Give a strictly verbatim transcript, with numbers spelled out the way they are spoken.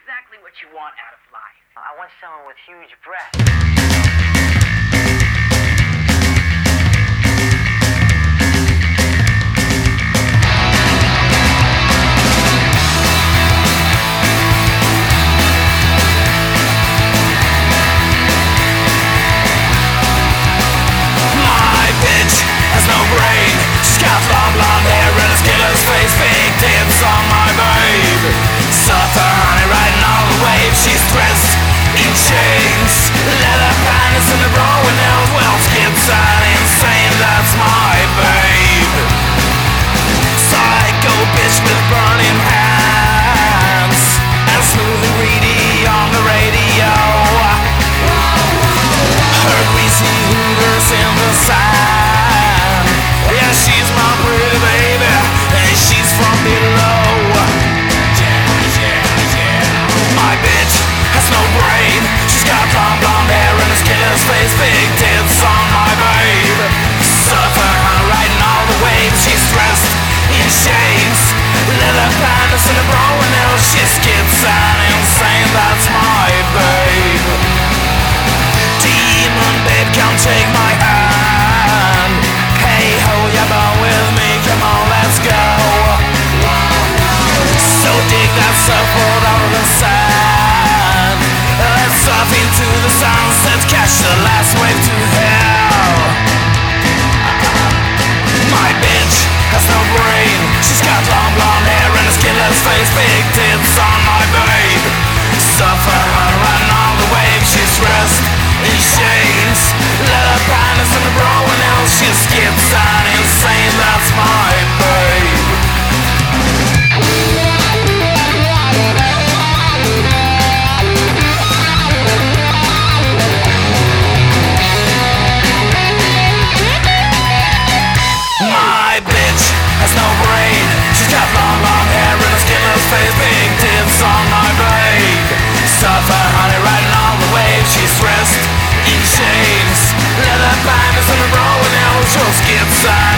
exactly what you want out of life. I want someone with huge breasts. Take my hand. Hey ho, you bone with me, come on, let's go. So dig that surfboard out of the sand. Let's surf into the sunset, catch the last wave to hell. My bitch has no brain. She's got long blonde hair and a skinless face, big tits on my babe. Suffer her riding on the wave, she's dressed in shades, leather panties and a bra, and else she's skips and insane. That's my babe. My bitch has no brain. She's got long, long hair and a skinless face, big tits on my babe. Suffer honey riding on the wave, she's dressed in chains, leather panties and a bra, and else she'll skip side.